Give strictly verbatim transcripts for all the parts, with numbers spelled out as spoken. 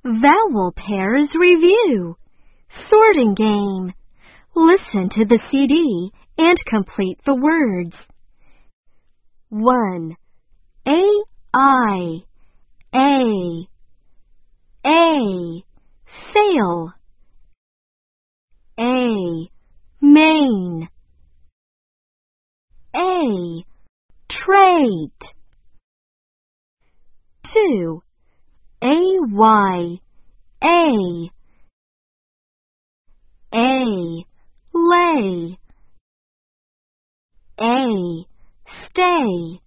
Vowel pairs review. Sorting game. Listen to the C D and complete the words. one. A I A A Sail. A Main. A Trait. two. A Y A A Lay. A Stay.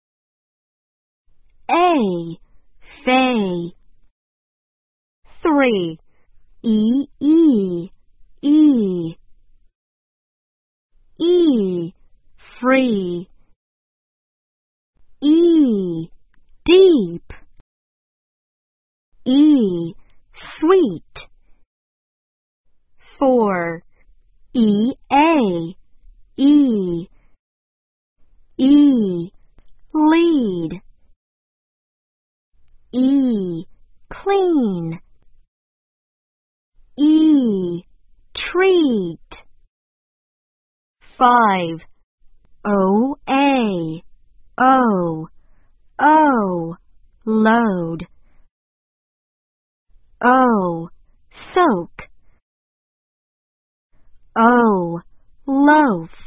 A Fay. three. E E E E Free. E Deep. E Sweet. four. E A E E Lead. E Clean. E Treat. five. O A O O Load. O Soak. O Loaf.